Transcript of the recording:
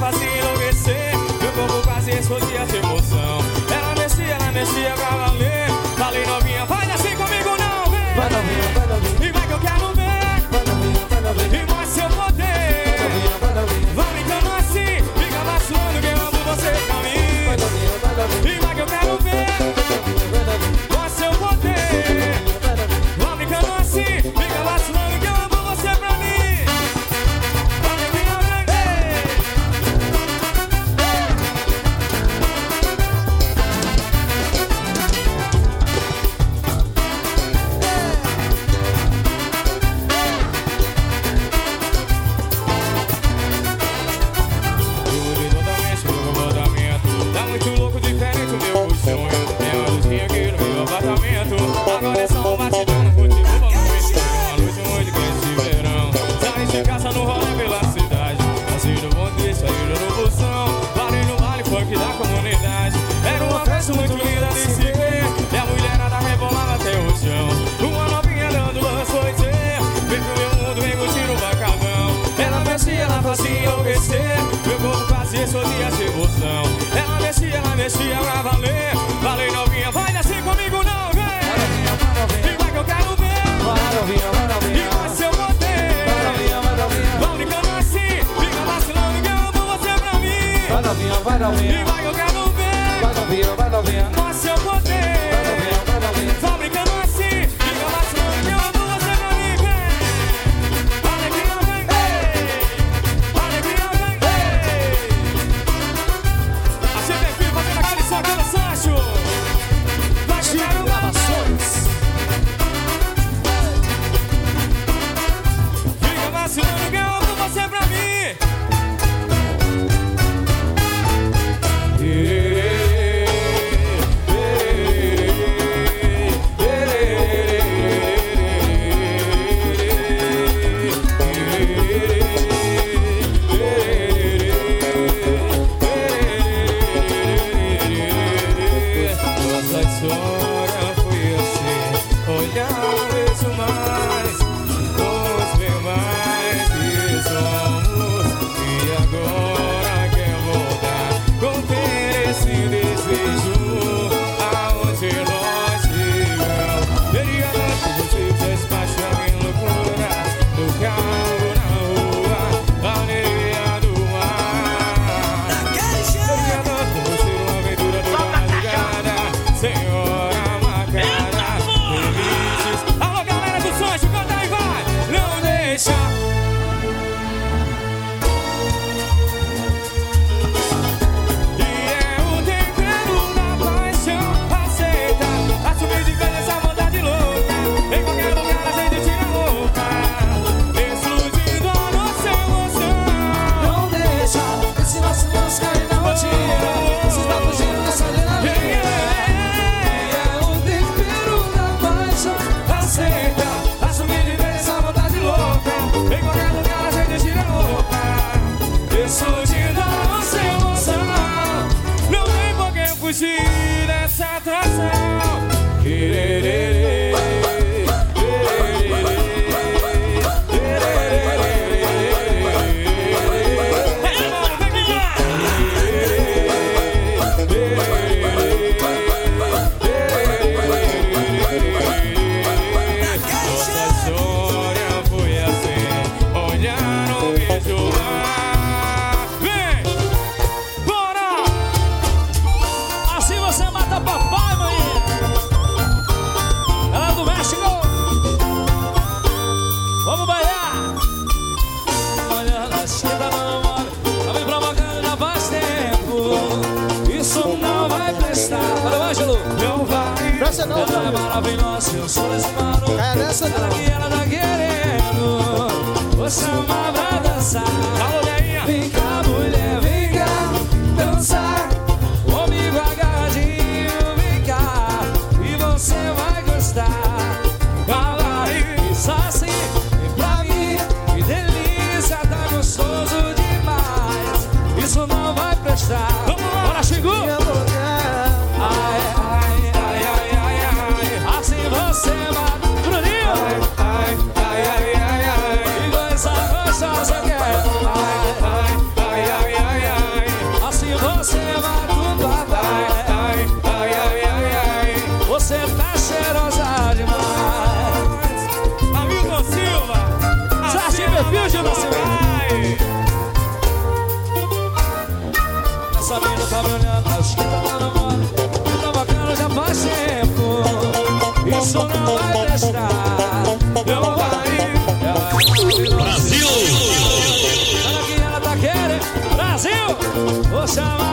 fazia enlouquecer. Meu corpo quase explodia de emoção. Ela mexia pra valer. Falei novinha, vai assim comigo não, vem. Vai novinha, vai novinha. E vai que eu quero ver. Vai novinha, vai novinha. E mostra seu poder. Vai novinha, vai novinha. Vai brincando assim, fica vacilando que eu amo você pra mim. Vai novinha, vai novinha. E vai que eu quero ver. Mostra seu poder. Vai brincando assim, fica vacilando que eu amo você pra mim. Agora é só um batidão no futebol, uma noite muito quente de verão. Saí de casa no rolê pela cidade. Passei no bonde, saí no busão. Parei no vale funk da comunidade. Era uma festa muito linda de se ver. E a mulherada rebolava até o chão. Uma novinha dando lanço e dizer: vem pro meu mundo, vem curtir o bacalhão. Ela mexia, ela fazia enlouquecer. Meu corpo quase explodia de emoção. Ela mexia pra valer. Falei novinha, vai assim comigo não, vem. E vai que eu quero ver. Vai novinha, vai novinha. E vai seu poder. Vai novinha, vai novinha. Vão brincando assim, fica vacilando que eu amo você pra mim. Vai novinha, vai novinha. E vai que eu quero ver. Vai novinha, vai novinha. Mostra seu poder. Vai novinha, vai novinha. Vão brincando assim, fica vacilando que eu amo você pra mim. Vem. Alegria vem. Alegria vem. Assim tem filho fazendo aquele som, aquele Sancho. Vai que eu quero Gravações. vacilando que eu amo você pra mim. Nossa história foi assim, olhar uma vez mais, nos ver mais que somos. E agora quer voltar com ter esse desejo aonde nós chegamos. Queria tanto você fez paixão e loucura no carro, na rua, na areia do mar. Queria tanto você numa aventura toda madrugada, senhora marcada, felizes. Alô galera do Sancho, canta aí, vai! Não deixa. E é o tempero da paixão, aceita. Assumir de vez essa vontade louca. Em qualquer lugar a gente tira a roupa, explodindo a nossa emoção. Não deixa esse nosso Deus cair na rotina. Você tá fugindo dessa adrenalina. É o tempero da paixão. Aceita, assumir de vez essa vontade louca. Em qualquer lugar a gente tira a roupa, explodindo a nossa emoção. Não tem por que fugir dessa atração. Nossa história foi assim, olhar no vejo lá. Vem, bora! Assim você mata papai, mãe. Ela é do México. Vamos bailar. Olha, na chita não mora. Tá me provocando já faz tempo. Isso não vai prestar. Olha o Ângelo. Não vai. Presta não, Ela é maravilhosa, eu sou esse mano. É dessa Ela não. que ela tá querendo. Vou chamar pra dançar. Alô, Leinha. Vem cá, mulher, vem cá dançar comigo agarradinho, vem cá e você vai gostar. Vai, isso assim, vem pra mim, que delícia, tá gostoso demais. Isso não vai prestar. Bora, Xingu! Minha boca. Ai, ai, ai, ai, ai, ai. Assim você mata, Bruninho! Ai, ai, ai, ai, ai. Que coisa gostosa que é. Ai, ai, Ai, ai, ai, ai. chamar.